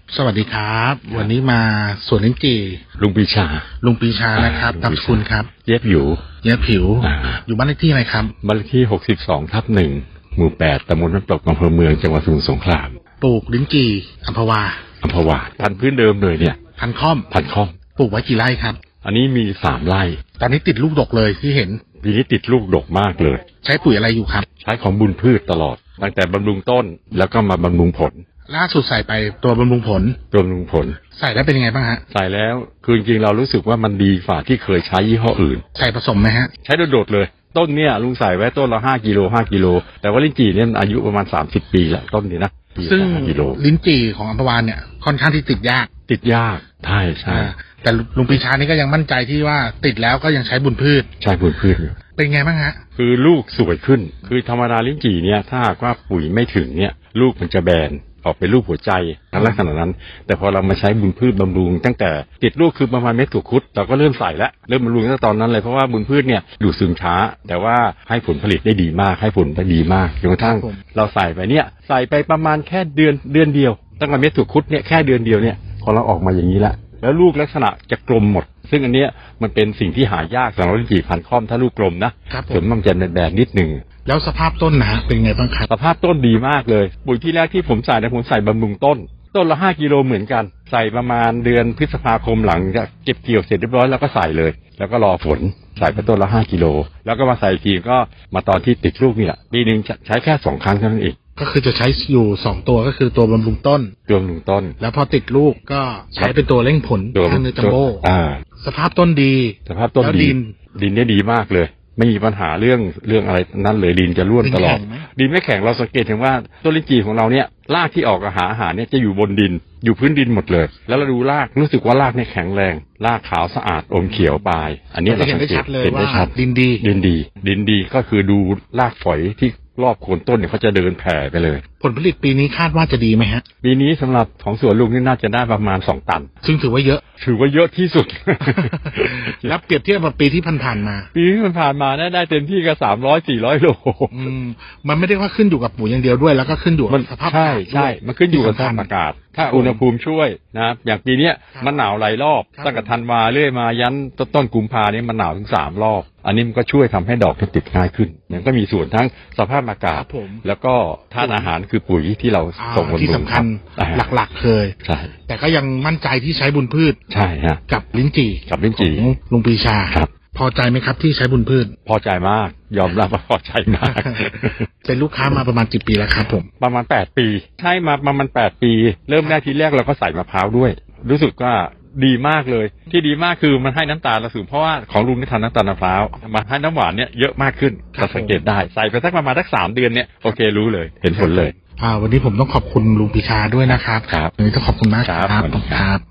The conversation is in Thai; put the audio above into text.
สวัสดีครับวันนี้มาสวนลิ้นจี่ลุงปีชานะครับนามสกุลครับเย็บอยู่อยู่บ้านเลขที่อะไรครับบ้านเลขที่62/1หมู่8ตำบลน้ำตกอำเภอเมืองจังหวัดสมุทรสงครามปลูกลิ้นจี่อัมพวาพันธุ์พื้นเดิมเลยเนี่ยพันธุ์ค่อมปลูกไว้กี่ไร่ครับอันนี้มี3ไร่ตอนนี้ติดลูกดกเลยที่เห็นปีนี้ติดลูกดกมากเลยใช้ปุ๋ยอะไรอยู่ครับใช้ของบุญพืชตลอดตั้งแต่บำรุงต้นแล้วก็มาบำรุงผลล่าสุดใส่ไปตัวบำรุงผลใส่แล้วเป็นยังไงบ้างฮะใส่แล้วคือจริงๆเรารู้สึกว่ามันดีกว่าที่เคยใช้ยี่ห้ออื่นใส่ผสมไหมฮะใช้โดดๆเลยต้นเนี่ยลุงใส่ไว้ต้นละ5 กิโลแต่ว่าลิ้นจี่เนี่ยอายุประมาณ30 ปีแล้วต้นนี้นะซึ่งลิ้นจี่ของอัมพวาเนี่ยค่อนข้างที่ติดยากใช่แต่ลุงปีชานี่ก็ยังมั่นใจที่ว่าติดแล้วก็ยังใช้บุญพืชอยู่เป็นไงบ้างฮะคือลูกสวยขึ้นคือธรรมดาลิ้นจี่เนี่ยถ้าว่าปุ๋ยไม่ถึงเนี่ยลูกมันจะแบนออกเป็นรูปหัวใจลักษณะนั้นแต่พอเรามาใช้บุญพืชบำรุงตั้งแต่ติดลูกคือประมาณเม็ดถั่วคุดเราก็เริ่มใส่แล้วเริ่มบำรุงตั้งแต่ตอนนั้นเลยเพราะว่าบุญพืชเนี่ยดูดซึมช้าแต่ว่าให้ผลผลิตได้ดีมากจนกระทั่งเราใส่ไปประมาณแค่เดือนเดียวตั้งแต่เม็ดถั่วคุดเนี่ยแค่เดือนเดียวเนี่ยพอเราออกมาอย่างนี้แล้วลูกลักษณะจะกลมหมดซึ่งอันเนี้ยมันเป็นสิ่งที่หายากสำหรับลิ้นจี่พันธุ์ค่อมถ้าลูกกลมนะส่วนมันจะแบนนิดนึงแล้วสภาพต้นนะฮะเป็นไงบ้างครับสภาพต้นดีมากเลยปุ๋ยที่แรกที่ผมใส่บำรุงต้นละ5 กิโลเหมือนกันใส่ประมาณเดือนพฤษภาคมหลังจากเก็บเกี่ยวเสร็จเรียบร้อยแล้วก็ใส่เลยแล้วก็รอฝนใส่ไปต้นละ5 กิโลแล้วก็มาใส่ทีก็มาตอนที่ติดลูกนี่แหละปีนึงใช้แค่2 ครั้งเท่านั้นเองก็คือจะใช้อยู่2ตัวก็คือตัวบำรุงต้นแล้วพอติดลูกก็ใช้เป็นตัวเร่งผลทางเนื้อจัมโบ้สภาพต้นดีดินเนี่ยดีมากเลยไม่มีปัญหาเรื่องอะไรนั้นเลยดินจะร่วนตลอดดินไม่แข็งเราสังเกตเห็นว่าต้นลิ้นจี่ของเราเนี่ยรากที่ออกอาหารเนี่ยจะอยู่บนดินอยู่พื้นดินหมดเลยแล้วเราดูรากรู้สึกว่ารากเนี่ยแข็งแรงรากขาวสะอาดอมเขียวปลายอันนี้เราสังเกตเห็นได้ชัดดินดีก็คือดูรากฝอยที่รอบโคนต้นเนี่ยเขาจะเดินแผ่ไปเลยผลผลิตปีนี้คาดว่าจะดีไหมฮะปีนี้สำหรับของสวนลุงนี่น่าจะได้ประมาณ2 ตันซึ่งถือว่าเยอะที่สุดแล้วเปรียบเทียบกับปีที่ผ่านมาได้เต็มที่ก็300-400 โลมันไม่ได้ว่าขึ้นอยู่กับปุ๋ยอย่างเดียวด้วยแล้วก็ขึ้นอยู่กับสภาพใช่มันขึ้นอยู่กับสภาพอากาศถ้าอุณหภูมิช่วยนะอย่างปีนี้มันหนาวหลายรอบตั้งแต่ธันวาเรื่อยมายันต้นกุมภาเนี่ยมันหนาวถึง3 รอบอันนี้มันก็ช่วยทำให้ดอกติดง่ายขึ้นมันก็มีส่วนทั้งสภาพอากาศแล้วก็ธาตุอาหารคือปุ๋ยที่เราส่งบำรุงที่สำคัญหลักๆเลยใช่แต่ก็ยังมั่นใจที่ใช้บุญพืชใช่ฮะกับลิ้นจี่ของลุงปีชาพอใจไหมครับที่ใช้บุญพืชพอใจมากยอมรับว่าพอใจมากเป็นลูกค้ามาประมาณกี่ปีแล้วครับผมประมาณ8 ปีใช่มาประมาณ8 ปีเริ่มแรกทีแรกเราก็ใส่มะพร้าวด้วยรู้สึกว่าดีมากเลยที่ดีมากคือมันให้น้ำตาลเราสูงเพราะว่าของลุงนี่ทานน้ำตาลมะพร้าวมาให้น้ำหวานเนี่ยเยอะมากขึ้นเราสังเกตได้ใส่ไปประมาณ3 เดือนเนี่ยโอเครู้เลยเห็นผลเลยวันนี้ผมต้องขอบคุณลุงปีชาด้วยนะครับวันนี้ต้องขอบคุณมากครับ